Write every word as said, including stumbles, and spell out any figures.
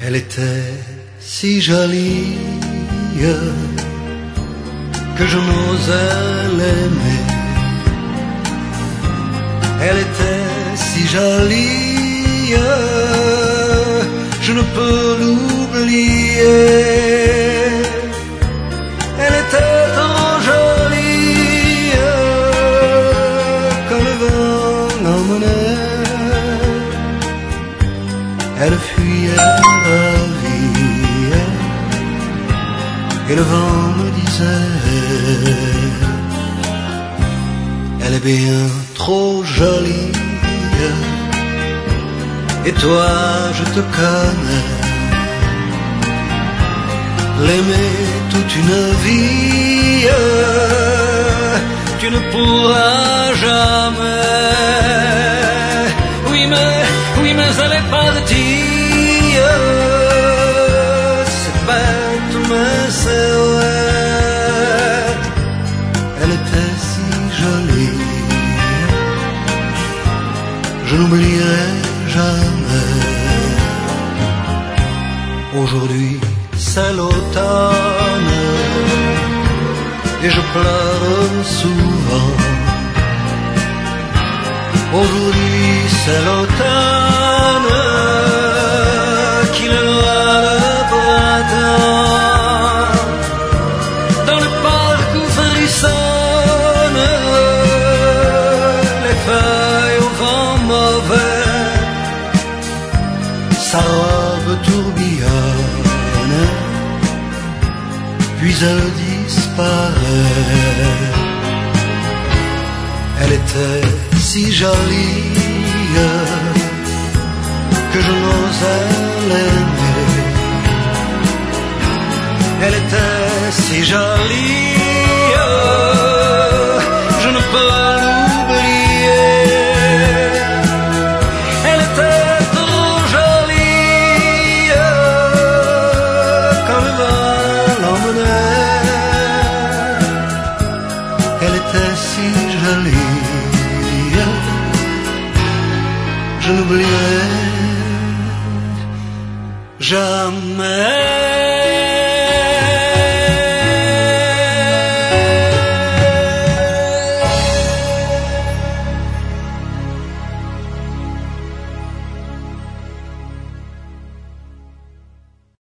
Elle était si jolie que je n'osais l'aimer. Elle était si jolie, je ne peux l'oublier. Elle était tant jolie que le vent l'emmenait. Elle fuyait la vie et le vent me disait: elle est bien trop jolie. Et toi, je te connais. L'aimer toute une vie, tu ne pourras jamais. Oui, mais, oui, mais elle est partie. C'est bête, mais c'est vrai. Elle était si jolie, je n'oublierai jamais. Aujourd'hui c'est l'automne et je pleure souvent. Aujourd'hui c'est l'automne qui éloigne le printemps. Dans le parc où frissonnent les feuilles au vent mauvais, sa robe tourbillonne, puis elle disparaît. Elle était si jolie que je n'osais l'aimer. Elle était si jolie